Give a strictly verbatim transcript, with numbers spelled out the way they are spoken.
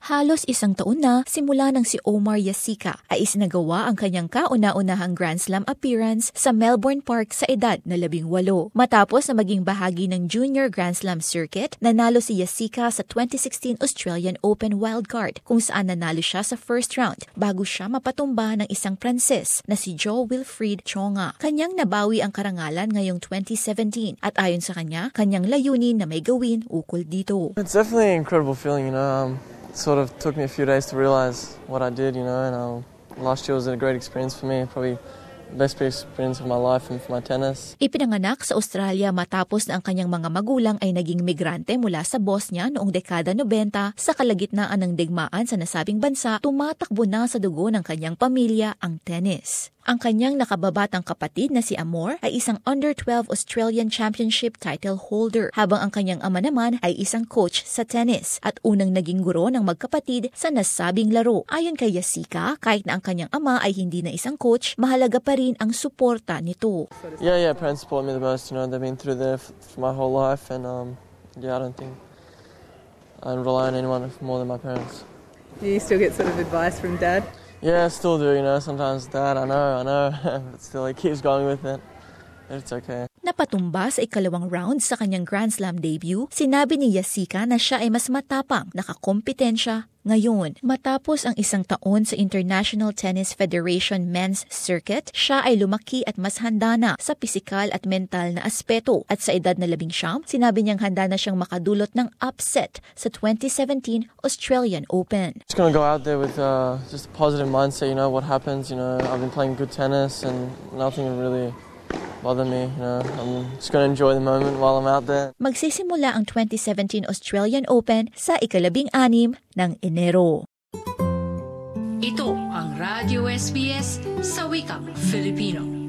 Halos isang taon na simula nang si Omar Yasika ay isinagawa ang kanyang kauna-unahang Grand Slam appearance sa Melbourne Park sa edad na labing walo. Matapos na maging bahagi ng Junior Grand Slam circuit, nanalo si Yasika sa twenty sixteen Australian Open wildcard kung saan nanalo siya sa first round bago siya mapatumba ng isang Pranses na si Jo-Wilfried Tsonga. Kanyang nabawi ang karangalan ngayong twenty seventeen at ayon sa kanya, kanyang layunin na may gawin ukol dito. It's definitely an incredible feeling, you know. Um... Sort of took me a few days to realize what I did, you know, and um, last year was a great experience for me, probably the best experience of my life and for my tennis. Ipinanganak sa Australia matapos na ang kanyang mga magulang ay naging migrante mula sa Bosnia noong dekada ninety sa kalagitnaan ng digmaan sa nasabing bansa, tumatakbo na sa dugo ng kanyang pamilya ang tennis. Ang kanyang nakababatang kapatid na si Amor ay isang under twelve Australian Championship title holder, habang ang kanyang ama naman ay isang coach sa tennis at unang naging guro ng magkapatid sa nasabing laro. Ayon kay Yasika, kahit na ang kanyang ama ay hindi na isang coach, mahalaga pa rin ang suporta nito. Yeah, yeah, parents support me the most. You know, they've been through there for my whole life, and um, yeah, I don't think I rely on anyone more than my parents. Do you still get sort of advice from Dad? Yeah, I still do, you know, sometimes Dad, I know, I know, but still he keeps going with it. It's okay. Napatumba sa ikalawang round sa kanyang Grand Slam debut, sinabi ni Yasika na siya ay mas matapang, nakakompetensya ngayon. Matapos ang isang taon sa International Tennis Federation Men's Circuit, siya ay lumaki at mas handa na sa pisikal at mental na aspeto. At sa edad na labing siyam, sinabi niyang handa na siyang makadulot ng upset sa twenty seventeen Australian Open. Just gonna go out there with uh, just a positive mindset, you know, what happens, you know, I've been playing good tennis and nothing really bother me, you know, I'm just gonna enjoy the moment while I'm out there. Magsisimula ang twenty seventeen Australian Open sa ikalabing anim ng Enero. Ito ang Radio S B S sa wikang Filipino.